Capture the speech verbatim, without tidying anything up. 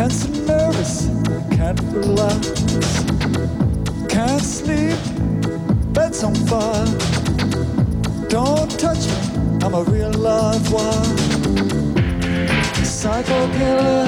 Tense and nervous, can't relax. Can't sleep, bed's on fire. Don't touch me, I'm a real live wire. Psycho killer,